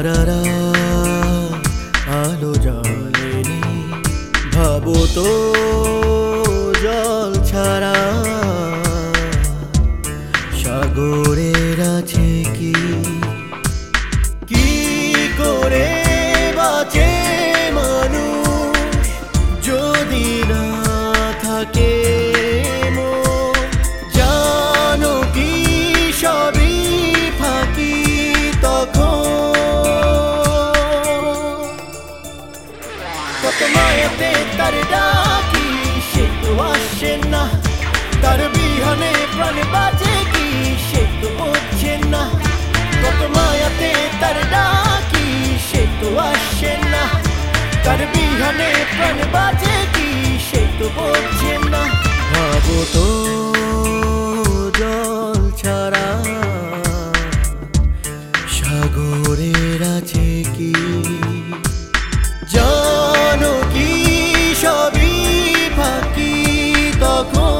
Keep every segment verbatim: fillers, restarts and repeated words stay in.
সারারা আলো জ্বলেনি, ভাবো তো জল ছাড়া সাগরের আছে কি? কি করে বাঁচে মানুষ যদি না থাকে মন? জানো কি সবই ফাঁকি তখন? কত মায়াতে তার ডাকি সে তো আসে না, তার বিহানে প্রাণ বাজে কি সে তো হচ্ছে না। কত মায়াতে তার ডাকি সে তো আসে না, তার বিহানে প্রাণ বাজে কি সে তো হচ্ছে না। ভাবো তো জল ছাড়া সাগরের আছে কি? জানো কি সবই ফাঁকি তখন?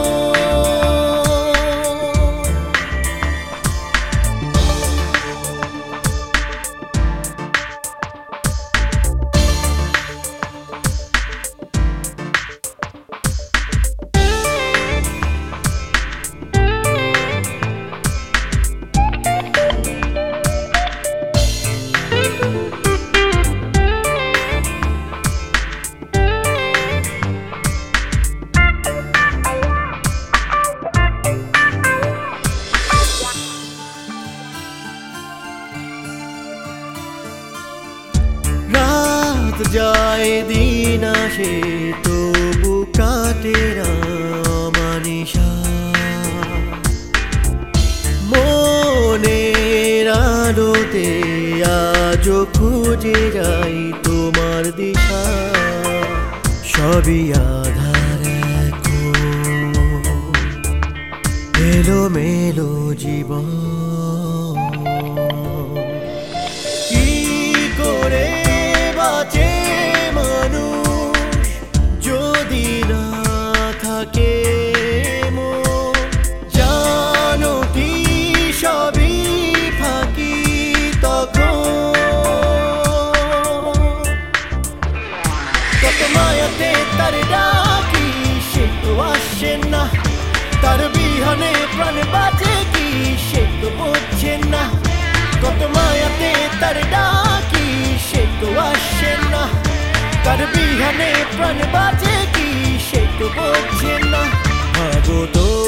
রাত যায় দিন আসে তবু কাটে না মানিসা, মনের আলোতে আজও খুঁজে যাই তোমার দিশা। সবই আধার এখন, মেলো মেলো জীবন। কি করে বাঁচে মানুষ যদি না থাকে মন? জানো কি সবই ফাঁকি তখন? কত মায়াতে তার ডাকি সে তো আসে না, তার বিহানে প্রাণ বাজে কি সে তো হচ্ছে না। কত মায়াতে তার ডাকি সে তো আসে না, তার বিহানে প্রাণ বাজে কি সে তো হচ্ছে না। ভাবো তো